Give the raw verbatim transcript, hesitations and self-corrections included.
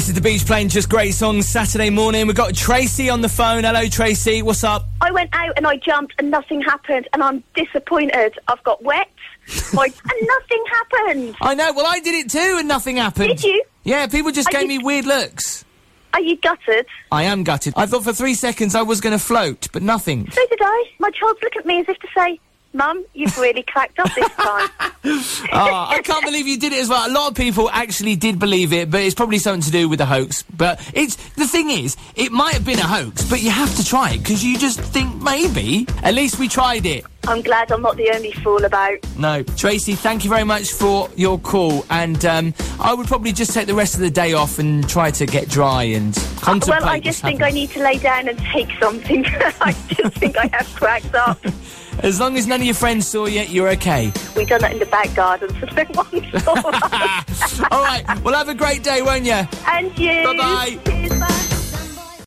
This is the Beach playing just great songs Saturday morning. We've got Tracy on the phone. Hello, Tracy. What's up? I went out and I jumped and nothing happened, and I'm disappointed. I've got wet, my, and nothing happened. I know. Well, I did it too, and nothing happened. Did you? Yeah, people just Are gave you... me weird looks. Are you gutted? I am gutted. I thought for three seconds I was going to float, but nothing. So did I. My child's looking at me as if to say, Mum, you've really cracked up this time. Oh, I can't believe you did it as well. A lot of people actually did believe it, but it's probably something to do with the hoax. But it's the thing is, it might have been a hoax, but you have to try it because you just think maybe. At least we tried it. I'm glad I'm not the only fool about. No. Tracy, thank you very much for your call. And um, I would probably just take the rest of the day off and try to get dry and contemplate. Well, I just think I need to lay down and take something. I just think I have cracked up. As long as none of your friends saw you, you're okay. We done that in the back garden, so no one saw us. All right. Well, have a great day, won't you? And you. Bye-bye.